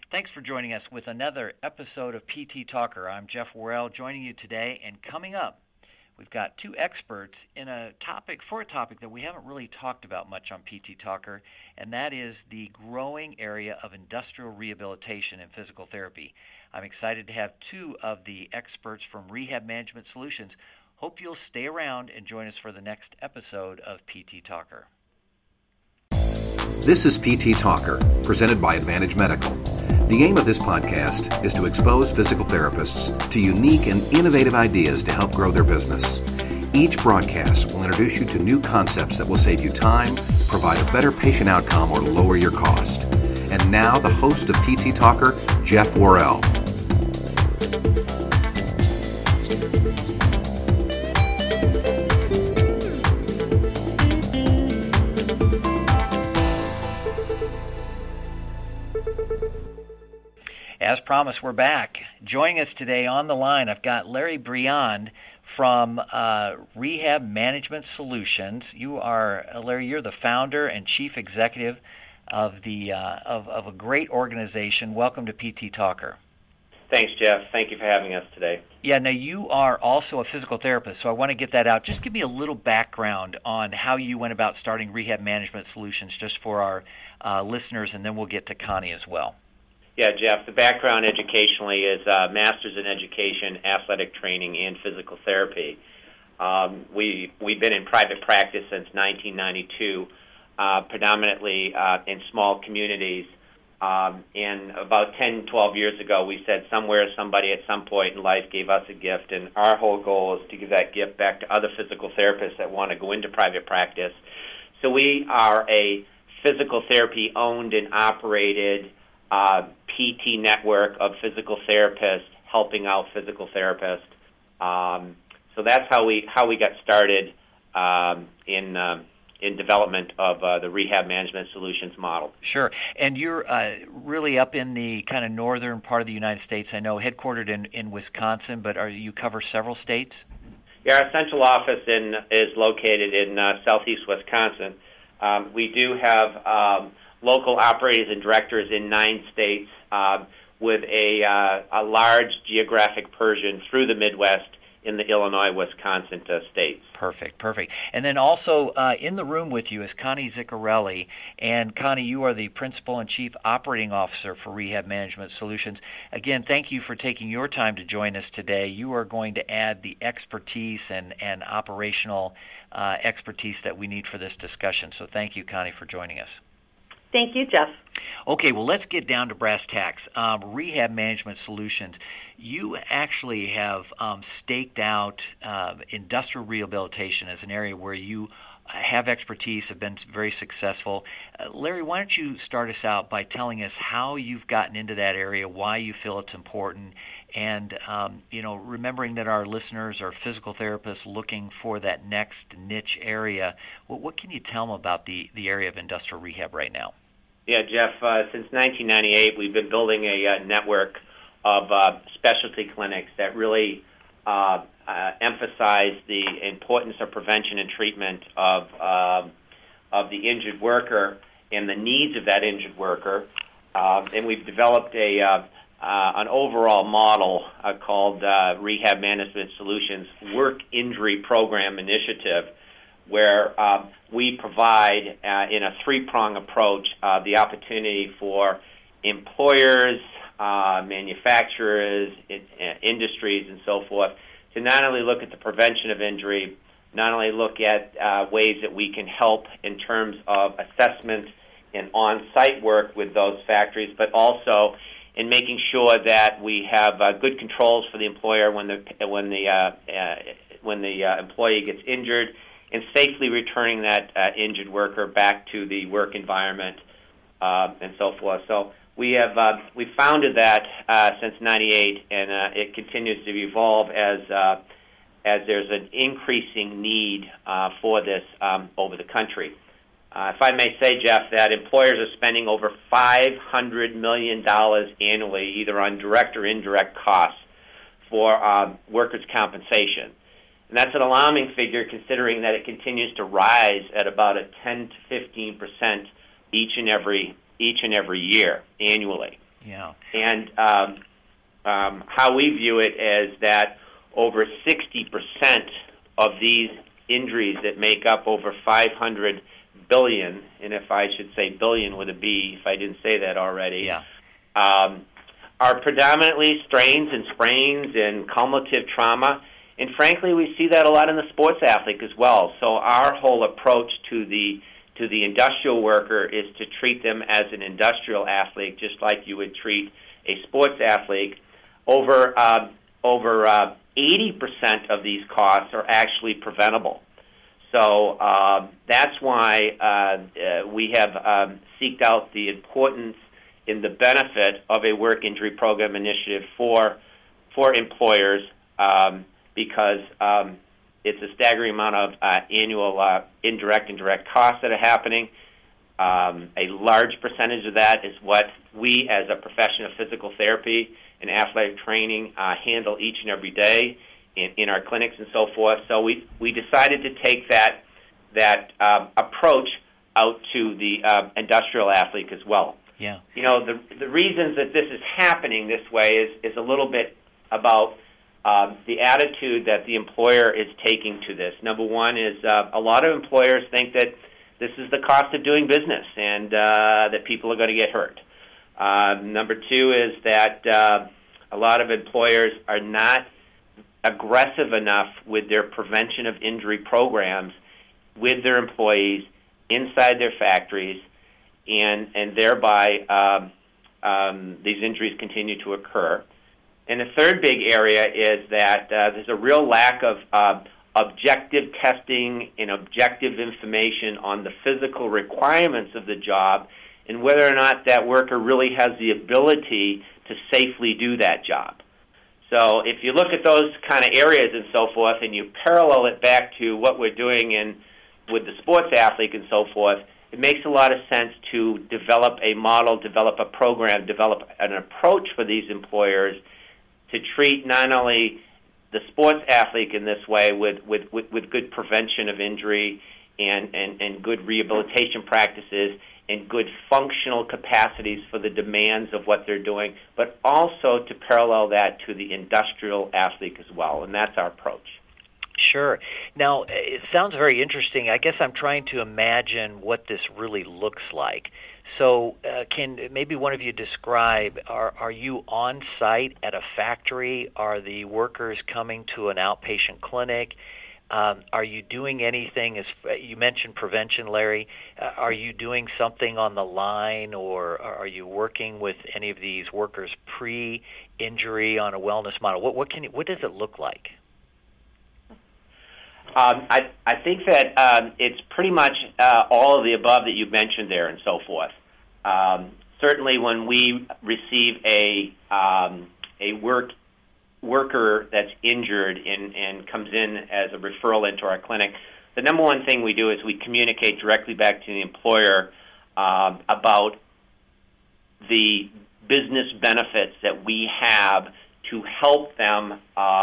Thanks for joining us with another episode of PT Talker. I'm Jeff Worrell joining you today, and coming up, we've got two experts in a topic that we haven't really talked about much on PT Talker, and that is the growing area of industrial rehabilitation and physical therapy. I'm excited to have two of the experts from Rehab Management Solutions. Hope you'll stay around and join us for the next episode of PT Talker. This is PT Talker, presented by Advantage Medical. The aim of this podcast is to expose physical therapists to unique and innovative ideas to help grow their business. Each broadcast will introduce you to new concepts that will save you time, provide a better patient outcome, or lower your cost. And now, the host of PT Talker, Jeff Worrell. As promised, we're back. Joining us today on the line, I've got Larry Briand from Rehab Management Solutions. You are, Larry, you're the founder and chief executive of a great organization. Welcome to PT Talker. Thanks, Jeff. Thank you for having us today. Yeah, now you are also a physical therapist, so I want to get that out. Just give me a little background on how you went about starting Rehab Management Solutions, just for our listeners, and then we'll get to Connie as well. Yeah, Jeff, the background educationally is Master's in Education, Athletic Training, and Physical Therapy. We've been in private practice since 1992, predominantly in small communities. And about 10, 12 years ago, we said somebody at some point in life gave us a gift, and our whole goal is to give that gift back to other physical therapists that want to go into private practice. So we are a physical therapy owned and operated PT network of physical therapists helping out physical therapists. So that's how we got started in development of the Rehab Management Solutions model. Sure. And you're really up in the kind of northern part of the United States, I know, headquartered in Wisconsin, but you cover several states? Yeah, our central office is located in southeast Wisconsin. We do have local operators and directors in 9 states with a large geographic Persian through the Midwest in the Illinois, Wisconsin states. Perfect. And then also in the room with you is Connie Ziccarelli. And Connie, you are the Principal and Chief Operating Officer for Rehab Management Solutions. Again, thank you for taking your time to join us today. You are going to add the expertise and operational expertise that we need for this discussion. So thank you, Connie, for joining us. Thank you, Jeff. Okay, well, let's get down to brass tacks. Rehab Management Solutions, you actually have staked out industrial rehabilitation as an area where you have expertise, have been very successful. Larry, why don't you start us out by telling us how you've gotten into that area, why you feel it's important, and remembering that our listeners are physical therapists looking for that next niche area. What can you tell them about the area of industrial rehab right now? Yeah, Jeff, since 1998, we've been building a network of specialty clinics that really emphasize the importance of prevention and treatment of the injured worker and the needs of that injured worker. And we've developed an overall model called Rehab Management Solutions Work Injury Program Initiative, where we provide, in a 3-prong approach, the opportunity for employers, manufacturers, industries, and so forth, to not only look at the prevention of injury, not only look at ways that we can help in terms of assessment and on-site work with those factories, but also in making sure that we have good controls for the employer when the employee gets injured, and safely returning that injured worker back to the work environment and so forth. So we founded that since '98, and it continues to evolve as there's an increasing need for this over the country. If I may say, Jeff, that employers are spending over $500 million annually, either on direct or indirect costs, for workers' compensation. And that's an alarming figure, considering that it continues to rise at about a 10 to 15% each and every year, annually. Yeah. And how we view it is that over 60% of these injuries that make up over 500 billion, and if I should say billion with a B, if I didn't say that already, are predominantly strains and sprains and cumulative trauma. And frankly, we see that a lot in the sports athlete as well. So our whole approach to the industrial worker is to treat them as an industrial athlete, just like you would treat a sports athlete. Over 80% of these costs are actually preventable. So that's why we have seeked out the importance in the benefit of a work injury program initiative for employers, because it's a staggering amount of annual indirect and direct costs that are happening. A large percentage of that is what we, as a profession of physical therapy and athletic training, handle each and every day in our clinics and so forth. So we decided to take that approach out to the industrial athlete as well. Yeah. You know, the reasons that this is happening this way is a little bit about the attitude that the employer is taking to this. Number one is a lot of employers think that this is the cost of doing business and that people are going to get hurt. Number two is that a lot of employers are not aggressive enough with their prevention of injury programs with their employees inside their factories, and thereby these injuries continue to occur. And the third big area is that there's a real lack of objective testing and objective information on the physical requirements of the job and whether or not that worker really has the ability to safely do that job. So if you look at those kind of areas and so forth and you parallel it back to what we're doing with the sports athlete and so forth, it makes a lot of sense to develop a model, develop a program, develop an approach for these employers to treat not only the sports athlete in this way with good prevention of injury and good rehabilitation practices and good functional capacities for the demands of what they're doing, but also to parallel that to the industrial athlete as well, and that's our approach. Sure. Now, it sounds very interesting. I guess I'm trying to imagine what this really looks like. So can maybe one of you describe, are you on site at a factory? Are the workers coming to an outpatient clinic? Are you doing anything, as you mentioned prevention, Larry, are you doing something on the line, or are you working with any of these workers pre-injury on a wellness model? What does it look like? I think that it's pretty much all of the above that you mentioned there and so forth. Certainly when we receive a worker that's injured and comes in as a referral into our clinic, the number one thing we do is we communicate directly back to the employer about the business benefits that we have to help them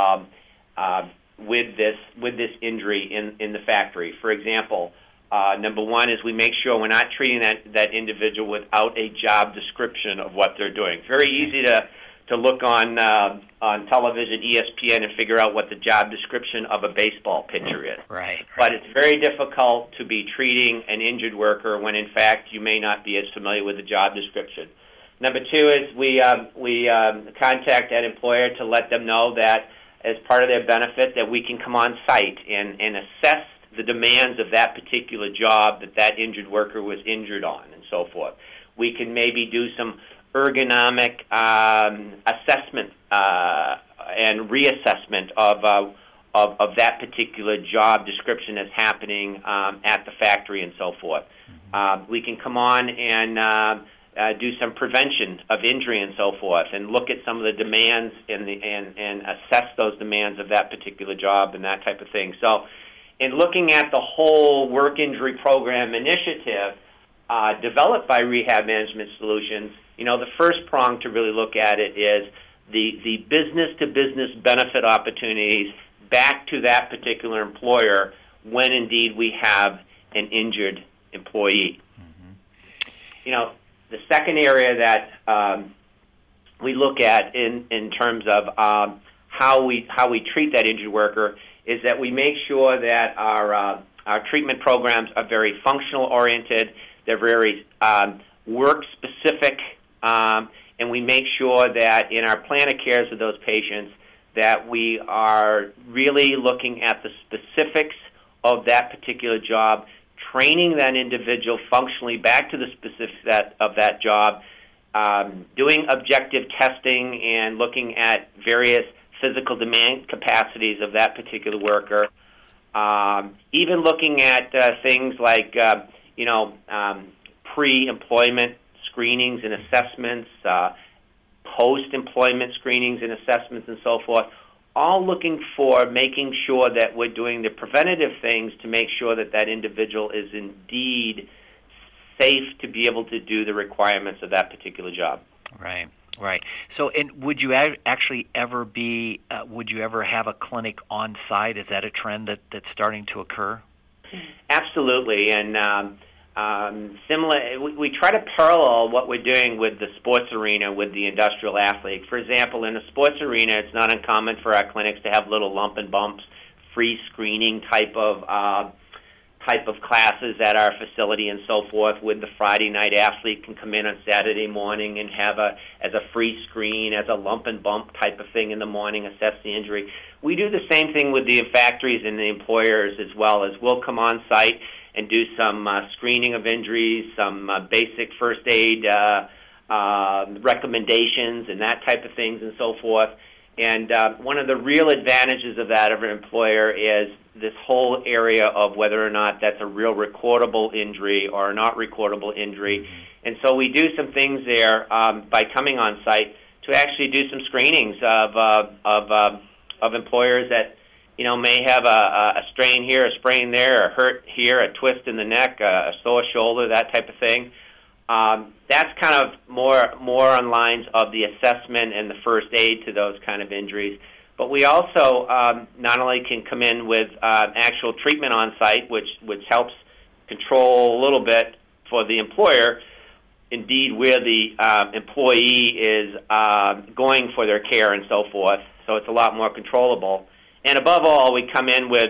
with this injury in the factory. For example, number one is we make sure we're not treating that individual without a job description of what they're doing. It's very easy to look on television, ESPN, and figure out what the job description of a baseball pitcher is. Right. But it's very difficult to be treating an injured worker when, in fact, you may not be as familiar with the job description. Number two is we contact that employer to let them know that as part of their benefit that we can come on site and assess the demands of that particular job that injured worker was injured on and so forth. We can maybe do some ergonomic assessment and reassessment of that particular job description that's happening at the factory and so forth. We can come on and do some prevention of injury and so forth, and look at some of the demands and assess those demands of that particular job and that type of thing. So, in looking at the whole work injury program initiative developed by Rehab Management Solutions, the first prong to really look at it is the business-to-business benefit opportunities back to that particular employer when indeed we have an injured employee. Mm-hmm. The second area that we look at in terms of how we treat that injured worker is that we make sure that our treatment programs are very functional oriented, they're very work specific, and we make sure that in our plan of cares of those patients that we are really looking at the specifics of that particular job, training that individual functionally back to the specifics of that job, doing objective testing and looking at various physical demand capacities of that particular worker, even looking at things like, pre-employment screenings and assessments, post-employment screenings and assessments and so forth, all looking for making sure that we're doing the preventative things to make sure that that individual is indeed safe to be able to do the requirements of that particular job. Right. So, and would you actually ever have a clinic on site? Is that a trend that's starting to occur? Absolutely, and similar. We try to parallel what we're doing with the sports arena with the industrial athlete. For example, in the sports arena, it's not uncommon for our clinics to have little lump and bumps, free screening type of classes at our facility and so forth, with the Friday night athlete can come in on Saturday morning and have as a free screen, as a lump and bump type of thing in the morning, assess the injury. We do the same thing with the factories and the employers as well, as we'll come on site and do some screening of injuries, some basic first aid recommendations and that type of things and so forth. And one of the real advantages of that of an employer is this whole area of whether or not that's a real recordable injury or a not recordable injury. And so we do some things there by coming on site to actually do some screenings of employers that may have a strain here, a sprain there, a hurt here, a twist in the neck, a sore shoulder, that type of thing. That's kind of more on lines of the assessment and the first aid to those kind of injuries. But we also not only can come in with actual treatment on site, which helps control a little bit for the employer, indeed where the employee is going for their care and so forth. So it's a lot more controllable. And above all, we come in with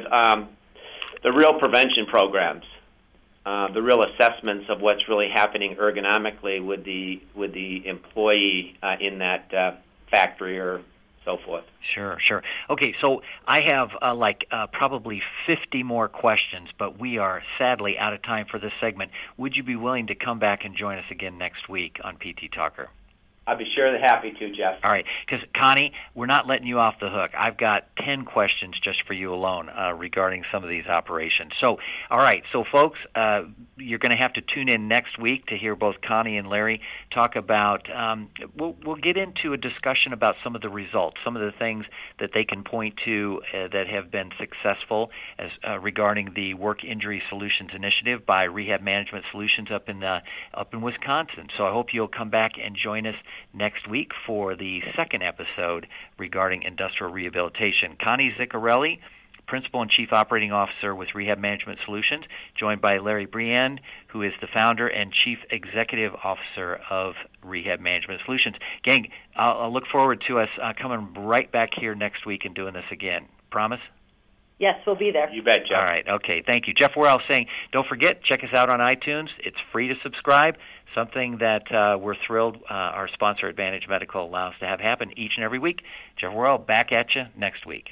the real prevention programs. The real assessments of what's really happening ergonomically with the employee in that factory or so forth. Sure. Okay, so I have probably 50 more questions, but we are sadly out of time for this segment. Would you be willing to come back and join us again next week on PT Talker? I'd be sure happy to, Jeff. All right, because Connie, we're not letting you off the hook. I've got 10 questions just for you alone regarding some of these operations. So, all right, so folks, you're going to have to tune in next week to hear both Connie and Larry talk about, we'll get into a discussion about some of the results, some of the things that they can point to that have been successful as regarding the Work Injury Solutions Initiative by Rehab Management Solutions up in Wisconsin. So I hope you'll come back and join us next week for the second episode regarding industrial rehabilitation. Connie Ziccarelli, Principal and Chief Operating Officer with Rehab Management Solutions, joined by Larry Briand, who is the founder and Chief Executive Officer of Rehab Management Solutions. Gang, I'll look forward to us coming right back here next week and doing this again. Promise? Yes, we'll be there. You bet, Jeff. All right, okay, thank you. Jeff Worrell saying, don't forget, check us out on iTunes. It's free to subscribe, something that we're thrilled our sponsor, Advantage Medical, allows to have happen each and every week. Jeff Worrell, back at you next week.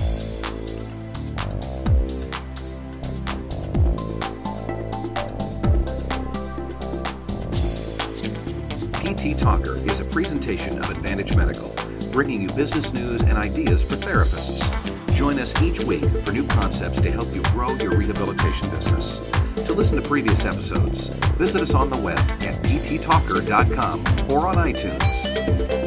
PT Talker is a presentation of Advantage Medical, bringing you business news and ideas for therapists. Join us each week for new concepts to help you grow your rehabilitation business. To listen to previous episodes, visit us on the web at pttalker.com or on iTunes.